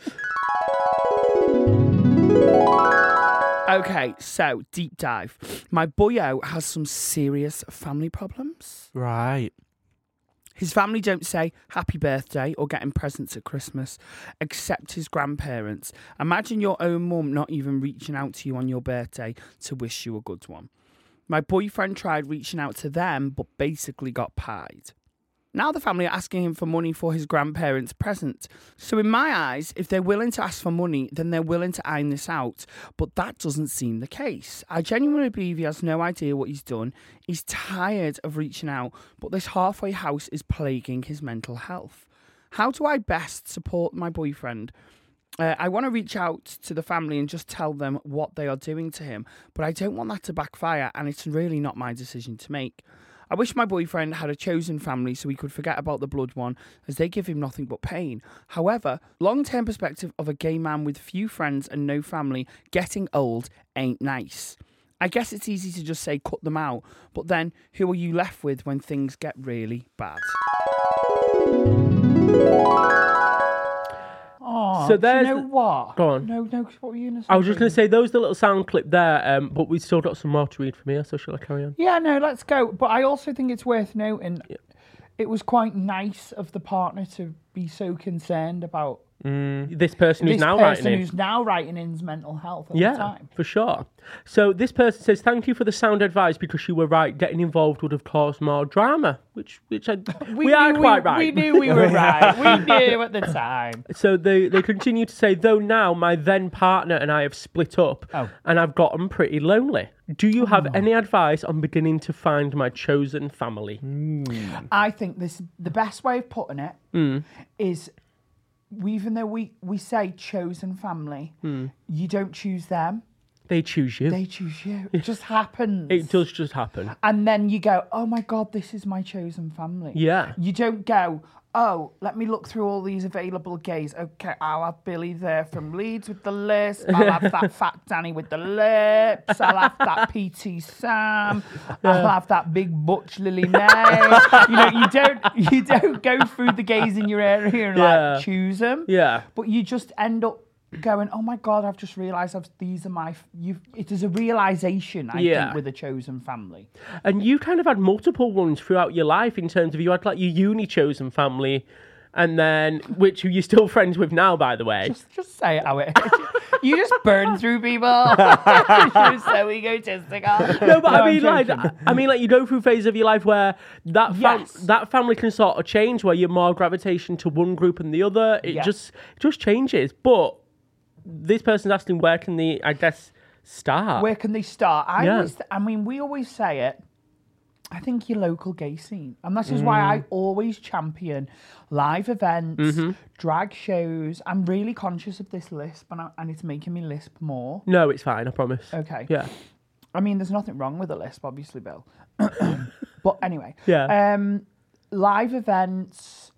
Okay, so deep dive. My boyo has some serious family problems. Right. His family don't say happy birthday or get him presents at Christmas, except his grandparents. Imagine your own mum not even reaching out to you on your birthday to wish you a good one. My boyfriend tried reaching out to them, but basically got pied. Now the family are asking him for money for his grandparents' present. So in my eyes, if they're willing to ask for money, then they're willing to iron this out. But that doesn't seem the case. I genuinely believe he has no idea what he's done. He's tired of reaching out, but this halfway house is plaguing his mental health. How do I best support my boyfriend? Uh, I want to reach out to the family and just tell them what they are doing to him, but I don't want that to backfire, and it's really not my decision to make. I wish my boyfriend had a chosen family so he could forget about the blood one, as they give him nothing but pain. However, long-term perspective of a gay man with few friends and no family getting old ain't nice. I guess it's easy to just say cut them out, but then who are you left with when things get really bad? Oh, So do there's you know the- what? Go on. No, no, what were you going to say? I was just going to say, those are the little sound clip there, um, but we've still got some more to read from here, so shall I carry on? Yeah, no, let's go. But I also think it's worth noting it was quite nice of the partner to be so concerned about This person This who's now person writing in. who's now writing in's mental health at the Yeah, time. for sure. So this person says, "Thank you for the sound advice because you were right. Getting involved would have caused more drama," which, which I, we, knew are quite right. We knew we were right. We knew at the time. So they, they continue to say, though now my then partner and I have split up Oh. and I've gotten pretty lonely. Do you have any advice on beginning to find my chosen family? I think this the best way of putting it Mm. is, even though we, we say chosen family, Mm. you don't choose them. They choose you. They choose you. It just happens. It does just happen. And then you go, oh my God, this is my chosen family. Yeah. You don't go, oh, let me look through all these available gays. Okay, I'll have Billy there from Leeds with the lisp. I'll have that fat Danny with the lips. I'll have that P T Sam. I'll have that big butch Lily May. You know, you don't you don't go through the gays in your area and Yeah. like choose them. Yeah. But you just end up going, oh my God, I've just realised I've, these are my... You. It is a realisation, I Yeah. think, with a chosen family. And you kind of had multiple ones throughout your life in terms of you had like your uni chosen family and then, which you're still friends with now, by the way. Just, just say it how it is. You just burn through people. You're so egotistical. No, but I I'm mean, like, joking. I mean, like, you go through phases of your life where that fam- Yes. that family can sort of change, where you're more gravitation to one group and the other. It Yeah. just it just changes. But this person's asking, where can they, I guess, start? Where can they start? I Yeah. always, I mean, we always say it. I think your local gay scene, and this is why I always champion live events, Mhm. drag shows. I'm really conscious of this lisp, and, I, and it's making me lisp more. No, it's fine. I promise. Okay. Yeah. I mean, there's nothing wrong with a lisp, obviously, Bill. But anyway, Yeah. Um, live events.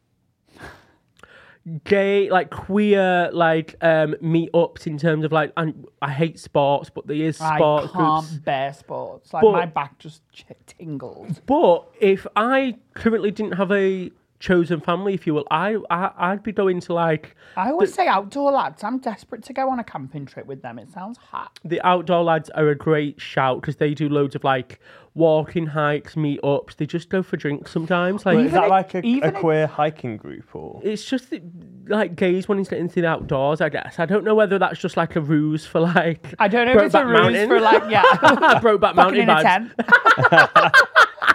Gay, like queer, like um, meetups in terms of like, and I hate sports, but there is sports I can't groups. bear sports. Like But- my back just ch- tingles. But if I currently didn't have a chosen family, if you will, I, I I'd be going to like I always say outdoor lads. I'm desperate to go on a camping trip with them. It sounds hot. the outdoor lads are a great shout because they do loads of like walking hikes, meetups. They just go for drinks sometimes. Like Wait, is that like a, a even if- queer hiking group or? it's just like gays wanting to get into the outdoors. I guess I don't know whether that's just like a ruse for like. I don't know if it's a Brokeback ruse Mountain. for like yeah, Brokeback fucking Mountain in a vibes. tent.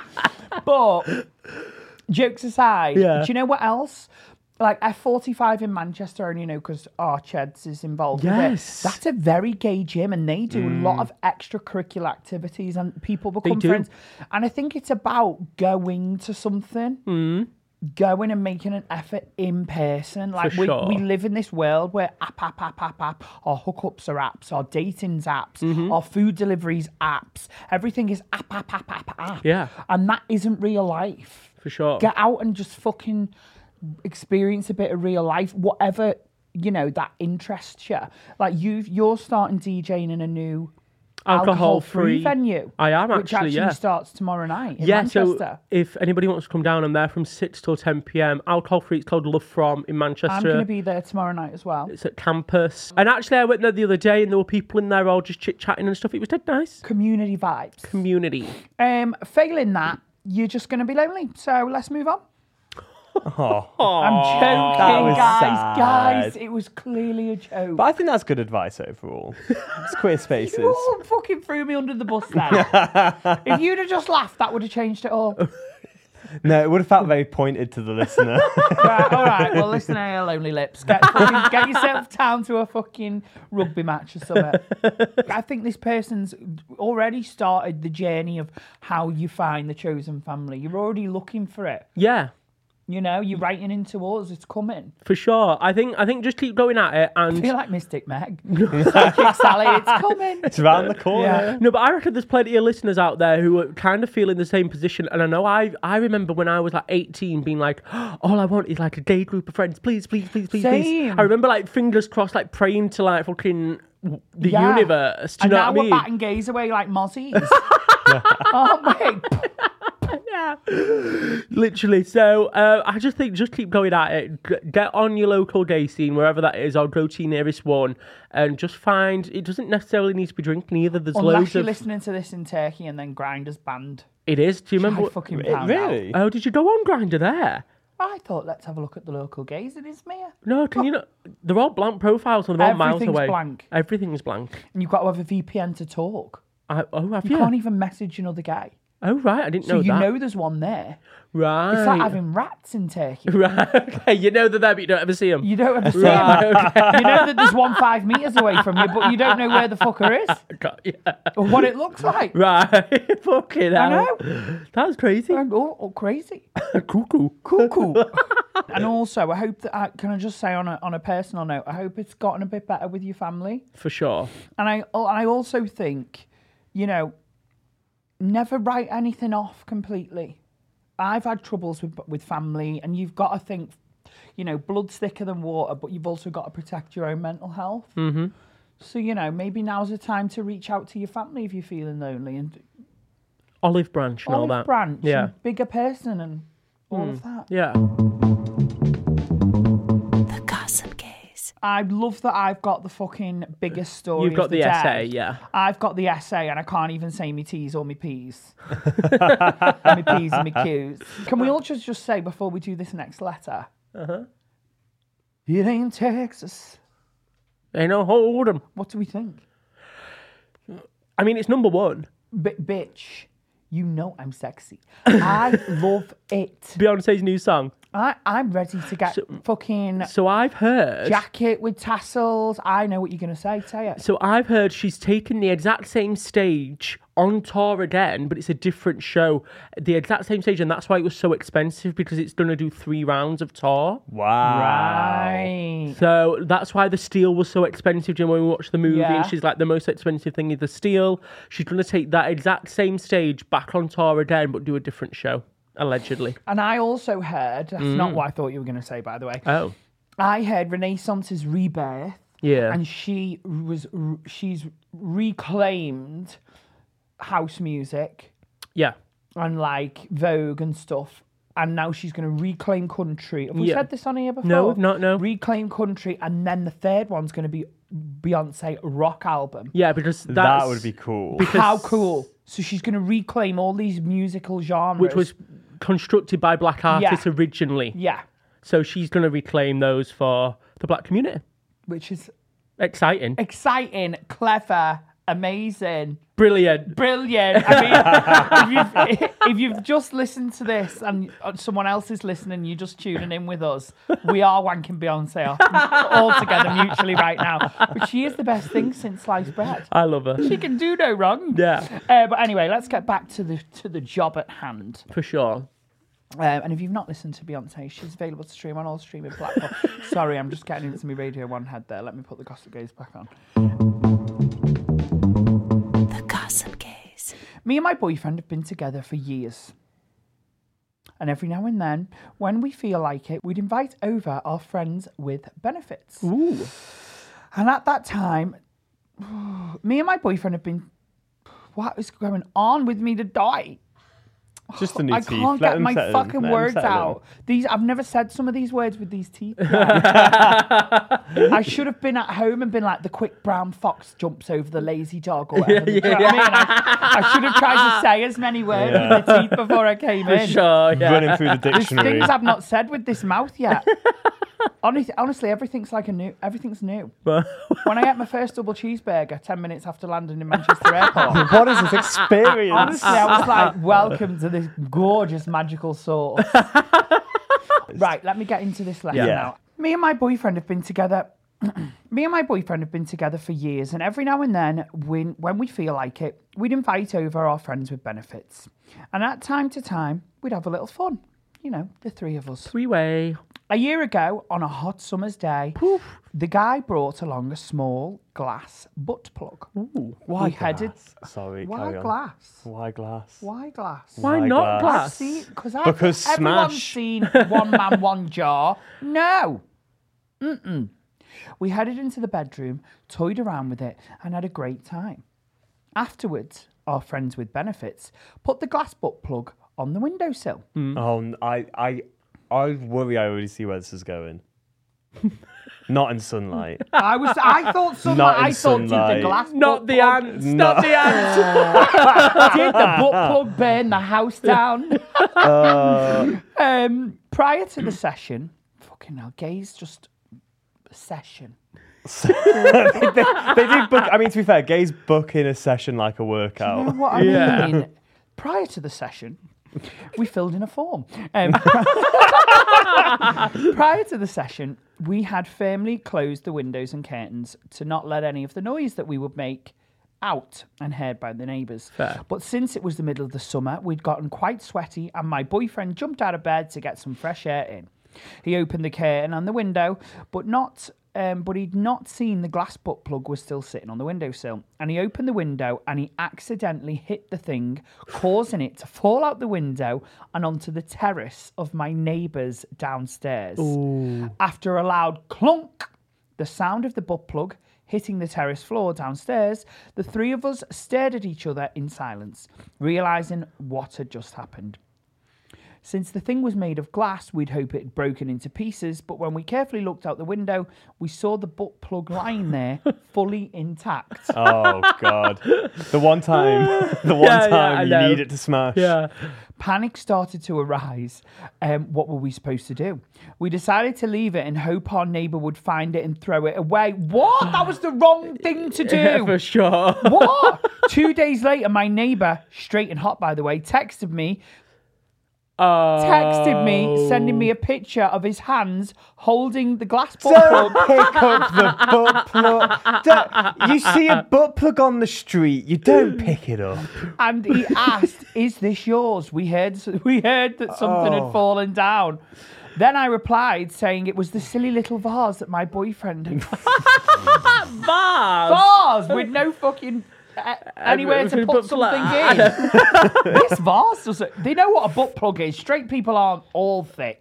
But jokes aside, Yeah. do you know what else? Like F forty-five in Manchester, and you know, because Archeds is involved with Yes. it. That's a very gay gym, and they do a lot of extracurricular activities, and people become do. friends. And I think it's about going to something, Mm. going and making an effort in person. Like we, sure. we live in this world where app, app, app, app, app, our hookups are apps, our dating's apps, Mm-hmm. our food deliveries apps. Everything is app, app, app, app, app. Yeah. And that isn't real life. For sure. Get out and just fucking experience a bit of real life, whatever, you know, that interests you. Like you, you're starting DJing in a new Alcohol-free. alcohol-free venue. I am which actually, actually yeah. starts tomorrow night in Yeah, Manchester. so if anybody wants to come down, I'm there from six till ten p.m. Alcohol free. It's called Love From in Manchester. I'm going to be there tomorrow night as well. It's at campus. And actually, I went there the other day, and there were people in there all just chit chatting and stuff. It was dead nice. Community vibes. Community. Um, failing that, you're just going to be lonely. So let's move on. Oh, I'm joking, that was guys. sad. Guys, it was clearly a joke. but I think that's good advice overall. It's queer spaces. You all fucking threw me under the bus there. If you'd have just laughed, that would have changed it all. No, it would have felt very pointed to the listener. Right, all right, well, listen to your lonely lips. Get, fucking, get yourself down to a fucking rugby match or something. I think this person's already started the journey of how you find the chosen family. You're already looking for it. Yeah, You know, you're writing into us. It's coming. for sure. I think I think just keep going at it I and feel like Mystic Meg. Psychic Sally, it's coming. It's around the corner. Yeah. no, but I reckon there's plenty of listeners out there who are kind of feeling the same position. And I know I I remember when I was like eighteen being like, oh, all I want is like a gay group of friends. Please, please, please, please, please. Same. I remember like fingers crossed, like praying to like fucking the Yeah. universe. Do you And know now what I we're mean? batting gays away like mozzies. Oh, mate. Yeah, literally. So uh, I just think just keep going at it. G- Get on your local gay scene, wherever that is, or go to your nearest one, and just find. It doesn't necessarily need to be drinking either. There's Unless loads you're of. listening to this in Turkey and then Grindr's banned. It is. Do you remember? I what- fucking It- pound really? Oh, did you go on Grindr there? I thought, let's have a look at the local gays in Izmir. No, can you not? They're all blank profiles and they're all miles Everything's away. blank. Everything's blank. And you've got to have a V P N to talk. I, oh, have You you? can't even message another guy. Oh, right. I didn't So know you that. know there's one there. Right. It's like having rats in Turkey. Right. Okay. You know they're there, but you don't ever see them. You don't ever see Right, him. okay. You know that there's one five metres away from you, but you don't know where the fucker is God, yeah. or what it looks like. Right. Fucking hell. I know. That's crazy. I'm all, all crazy. Cuckoo. Cuckoo. And also, I hope that, I, can I just say on a, on a personal note, I hope it's gotten a bit better with your family. For sure. And I, oh, I also think, you know, never write anything off completely. I've had troubles with with family, and you've got to think, you know, blood's thicker than water, but you've also got to protect your own mental health. Mm-hmm. So, you know, maybe now's the time to reach out to your family if you're feeling lonely, and Olive branch and all olive that. branch, Yeah. and bigger person, and all of that. Yeah. The Gossip Gaze. I love that I've got the fucking biggest story. You've got of the, the day. essay, yeah. I've got the essay, and I can't even say me T's or me P's. me P's and me Q's. Can we all just, just say before we do this next letter? Uh-huh. It ain't Texas. Ain't no hold 'em. What do we think? I mean, it's number one. B- bitch, you know I'm sexy. I love it. Beyonce's new song. I, I'm ready to get fucking So I've heard... jacket with tassels. I know what you're going to say. Say it. So I've heard she's taken the exact same stage on tour again, but it's a different show. The exact same stage, and that's why it was so expensive, because it's going to do three rounds of tour. Wow. Right. So that's why the steel was so expensive. Do you know when we watched the movie? Yeah. And she's like, the most expensive thing is the steel. She's going to take that exact same stage back on tour again, but do a different show, allegedly. And I also heard, that's not what I thought you were going to say, by the way. Oh. I heard Renaissance's rebirth. Yeah. And she was, she's reclaimed house music Yeah. and like Vogue and stuff. And now she's going to reclaim country. Have we Yeah. said this on here before? No, we've not, no. Reclaim country. And then the third one's going to be Beyonce rock album. Yeah, because that's... That would be cool. How cool. So she's going to reclaim all these musical genres. Which was constructed by black artists Yeah. originally. Yeah. So she's going to reclaim those for the black community. Which is Exciting. exciting, clever, amazing, Brilliant. brilliant. I mean, if, you've, if you've just listened to this and someone else is listening, you're just tuning in with us. We are wanking Beyonce off all together mutually right now. But she is the best thing since sliced bread. I love her. She can do no wrong. Yeah. Uh, but anyway, let's get back to the to the job at hand. For sure. Um, and if you've not listened to Beyonce, she's available to stream on all streaming platforms. Sorry, I'm just getting into my Radio One head there. Let me put the Gossip Gaze back on. The Gossip Gaze. Me and my boyfriend have been together for years. And every now and then, when we feel like it, we'd invite over our friends with benefits. Ooh. And at that time, me and my boyfriend have been... What is going on with me to die? Just the new I teeth. can't Let get them my settle in. fucking Let them words settle in. out. These I've never said some of these words with these teeth. I should have been at home and been like the quick brown fox jumps over the lazy dog or whatever. Do you know what I mean? I, I should have tried to say as many words Yeah. with the teeth before I came For in. sure, yeah. Running through the There's dictionary. things I've not said with this mouth yet. Honestly, honestly, everything's like a new. Everything's new. When I ate my first double cheeseburger ten minutes after landing in Manchester Airport, What is this experience? honestly, I was like, "Welcome to this gorgeous magical sauce." Right, let me get into this letter Yeah. now. Me and my boyfriend have been together. Me and my boyfriend have been together for years, and every now and then, when when we feel like it, we'd invite over our friends with benefits, and at time to time, we'd have a little fun. You know, the three of us. Three-way. A year ago, on a hot summer's day, the guy brought along a small glass butt plug. Ooh. Why we glass? headed. Sorry, Why carry on. glass? Why glass? Why glass? Why Why not glass? glass? See, because Because everyone's smash. seen one man, one jar. No. Mm-mm. We headed into the bedroom, toyed around with it, and had a great time. Afterwards, our friends with benefits put the glass butt plug on the windowsill. Oh, n- I, I, I worry. I already see where this is going. Not in sunlight. I was. I thought sunlight. Not in I thought did the sunlight. glass. Not butt the plug- ants. No. Not the ants. Did the butt plug burn the house down? Uh, um, prior to the session, fucking hell, gays just session. they, they, they do book. I mean, to be fair, gays book in a session like a workout. You know what I Yeah. mean? Prior to the session, we filled in a form. Um, prior to the session, we had firmly closed the windows and curtains to not let any of the noise that we would make out and heard by the neighbours. Fair. But since it was the middle of the summer, we'd gotten quite sweaty, and my boyfriend jumped out of bed to get some fresh air in. He opened the curtain and the window, but not. Um, but he'd not seen the glass butt plug was still sitting on the windowsill. And he opened the window and he accidentally hit the thing, causing it to fall out the window and onto the terrace of my neighbours downstairs. Ooh. After a loud clunk, the sound of the butt plug hitting the terrace floor downstairs, the three of us stared at each other in silence, realising what had just happened. Since the thing was made of glass, we'd hope it had broken into pieces, but when we carefully looked out the window, we saw the butt plug lying there, fully intact. Oh God! The one time, the one Yeah, yeah, time I you know. need it to smash. Yeah. Panic started to arise. Um, what were we supposed to do? We decided to leave it and hope our neighbour would find it and throw it away. What? That was the wrong thing to do. Yeah, for sure. What? Two days later, my neighbour, straight and hot by the way, texted me. Oh. Texted me, sending me a picture of his hands holding the glass butt Don't plug. pick up the butt plug. Don't, you see a butt plug on the street, you don't pick it up. And he asked, "Is this yours?" We heard, we heard that something Oh. had fallen down. Then I replied, saying it was the silly little vase that my boyfriend had. Vase. Vase with no fucking uh, anywhere to put something in. This vase doesn't. They know what a butt plug is. Straight people aren't all thick.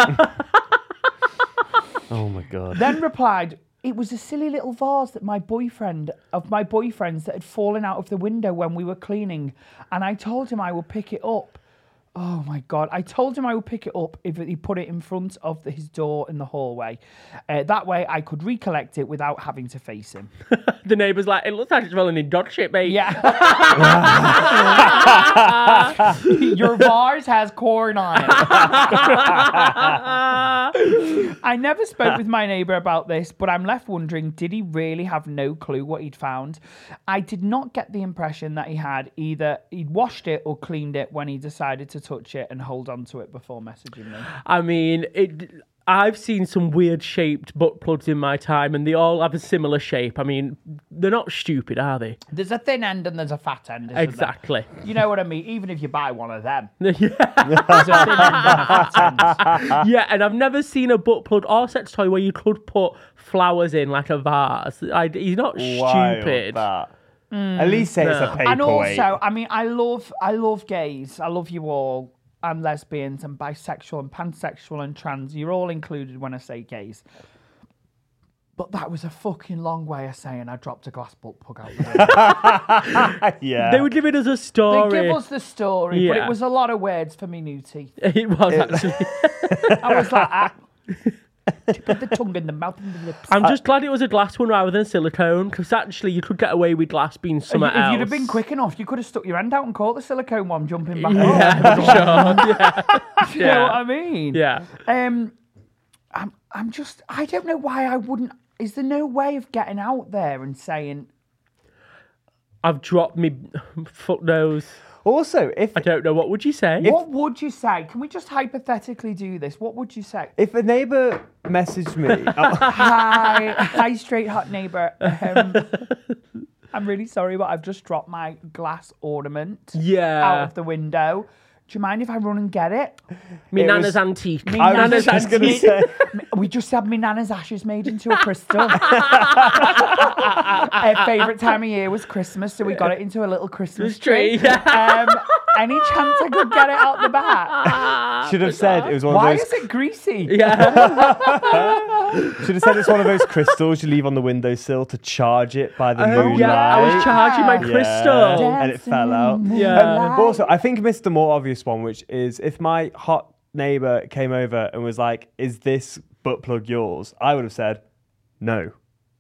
Oh my God. Then replied, it was a silly little vase that my boyfriend, of my boyfriend's, that had fallen out of the window when we were cleaning. And I told him I would pick it up. Oh my God. I told him I would pick it up if he put it in front of the, his door in the hallway. Uh, that way I could recollect it without having to face him. The neighbour's like, it looks like it's rolling in dog shit, mate. Yeah. Your vase has corn on it. I never spoke with my neighbour about this, but I'm left wondering, did he really have no clue what he'd found? I did not get the impression that he had either he'd washed it or cleaned it when he decided to touch it and hold on to it before messaging me. I mean, it. I've seen some weird shaped butt plugs in my time, and they all have a similar shape. I mean, they're not stupid, are they? There's a thin end and there's a fat end. Isn't Exactly. there? You know what I mean? Even if you buy one of them. Yeah. There's a thin end and a fat end. Yeah, and I've never seen a butt plug or sex toy where you could put flowers in like a vase. I, he's not Wild, stupid. that. At least say it's a paperweight. And also, I mean, I love, I love gays. I love you all. I'm lesbians and bisexual and pansexual and trans. You're all included when I say gays. But that was a fucking long way of saying I dropped a glass butt plug out the window. Yeah. They were giving us a story. They give us the story, but Yeah. it was a lot of words for me new teeth. It was actually. I was like, ah. Put the tongue in the mouth and the lips. I'm just glad it was a glass one rather than silicone, because actually you could get away with glass being If, something if else. you'd have been quick enough, you could have stuck your hand out and caught the silicone one jumping back Yeah, up. for sure. Yeah. You know what I mean? Yeah. Um, I'm, I'm just, I don't know why I wouldn't. Is there no way of getting out there and saying, I've dropped me foot nose. Also, if I don't know, what would you say? what would you say? Can we just hypothetically do this? What would you say? if a neighbour messaged me, oh, Hi, hi, straight hot neighbour. Um, I'm really sorry, but I've just dropped my glass ornament Yeah. out of the window. Do you mind if I run and get it? Me It nana's was- antique. Me I was Nana's just going to antique. say, We just had my nana's ashes made into a crystal. Our favourite time of year was Christmas, so we got it into a little Christmas tree, tree. Um, any chance I could get it out the back? should have said it was one Why of is those. it greasy? Yeah. Should have said it's one of those crystals you leave on the windowsill to charge it by the Oh, moonlight. yeah, I was charging my Yeah, crystal. and it fell out. Yeah. Um, but also, I think I missed the more obvious one, which is if my hot neighbour came over and was like, "Is this butt plug yours?" I would have said, No.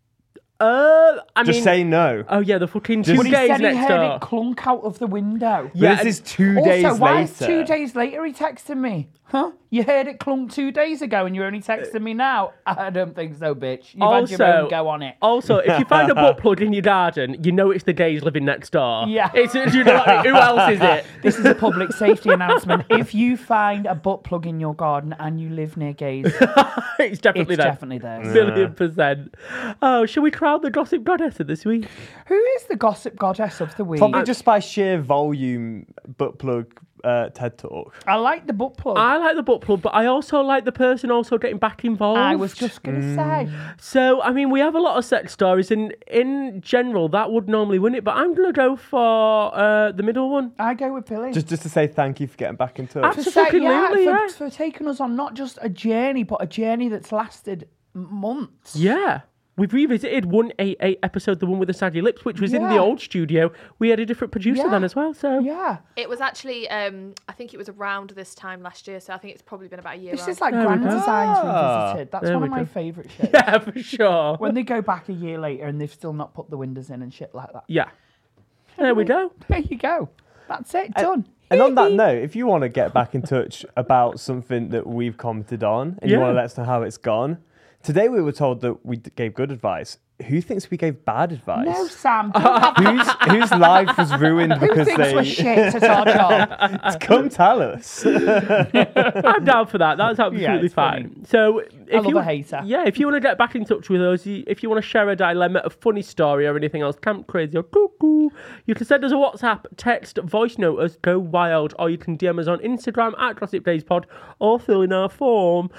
Uh, I Just mean, say no. Oh yeah, the fucking Just- two But he days said he next heard door. it clunk out of the window. Yeah, this and- is two Also, days why later. is two days later he texted me? Huh? You heard it clunk two days ago and you're only texting me now? I don't think so, bitch. You've had your own go on it. Also, if you find a butt plug in your garden, you know it's the gays living next door. Yeah. It's, you know, what I mean? Who else is it? This is a public safety announcement. If you find a butt plug in your garden and you live near gays, It's definitely it's there. definitely there. Million percent. Oh, shall we crown the gossip goddess of this week? Who is the gossip goddess of the week? Probably just by sheer volume, butt plug uh, TED Talk. I like the butt plug. I like the butt plug, but I also like the person also getting back involved. I was just going to say. So, I mean, we have a lot of sex stories, and in general, that would normally win it, but I'm going to go for uh, the middle one. I go with Billy. Just just to say thank you for getting back in touch. To say, Absolutely, yeah, for, yeah. for taking us on not just a journey, but a journey that's lasted m- months. Yeah. We've revisited one eighty-eight episode, the one with the saggy lips, which was in the Yeah. old studio. We had a different producer Yeah. then as well, so... Yeah. It was actually, um, I think it was around this time last year, so I think it's probably been about a year. This old. is like There we Grand go. Designs Ah, Revisited. That's there one we of my go. favourite shows. Yeah, for sure. When they go back a year later and they've still not put the windows in and shit like that. Yeah. There we go. There you go. That's it. Done. And on that note, if you want to get back in touch about something that we've commented on and you Yeah. want to let us know how it's gone, today we were told that we d- gave good advice. Who thinks we gave bad advice? No, Sam. don't have that. Whose whose life was ruined Who because thinks they we're shit at our job? come tell us. I'm down for that. That's absolutely it's fine. funny. So, if love you, a hater. Yeah, if you want to get back in touch with us, you- if you want to share a dilemma, a funny story, or anything else, camp crazy or cuckoo, you can send us a WhatsApp, text, voice note us, go wild, or you can D M us on Instagram at Gossip Days Pod, or fill in our form.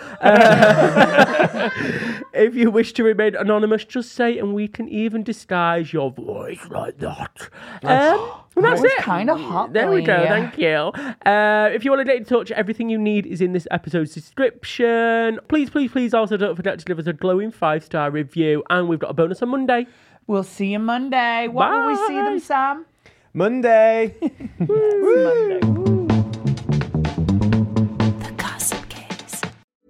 Uh, if you wish to remain anonymous, just say, and we can even disguise your voice like that. Um, and that's That was it. kinda hot, There we go. boy. Thank you. Uh, if you want to get in touch, everything you need is in this episode's description. Please, please, please also don't forget to give us a glowing five-star review. And we've got a bonus on Monday. We'll see you Monday. What will we see Bye. them, Sam? Monday. Monday. Woo. The Gossip Case.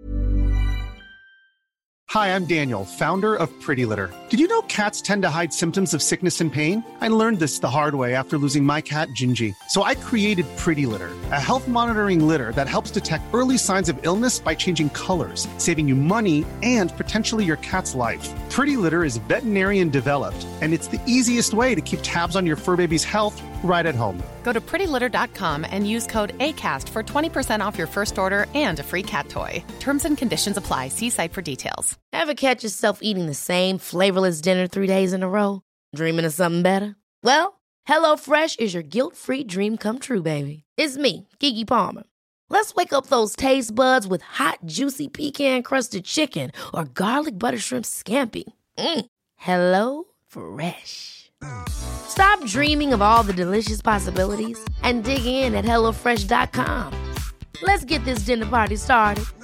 Hi, I'm Daniel, founder of Pretty Litter. Did you know cats tend to hide symptoms of sickness and pain? I learned this the hard way after losing my cat, Gingy. So I created Pretty Litter, a health monitoring litter that helps detect early signs of illness by changing colors, saving you money and potentially your cat's life. Pretty Litter is veterinarian developed, and it's the easiest way to keep tabs on your fur baby's health right at home. Go to pretty litter dot com and use code ACAST for twenty percent off your first order and a free cat toy. Terms and conditions apply. See site for details. Ever catch yourself eating the same flavorless dinner three days in a row? Dreaming of something better? Well, HelloFresh is your guilt-free dream come true, baby. It's me, Keke Palmer. Let's wake up those taste buds with hot, juicy pecan-crusted chicken or garlic butter shrimp scampi. Mm. Hello Fresh. Stop dreaming of all the delicious possibilities and dig in at hello fresh dot com. Let's get this dinner party started.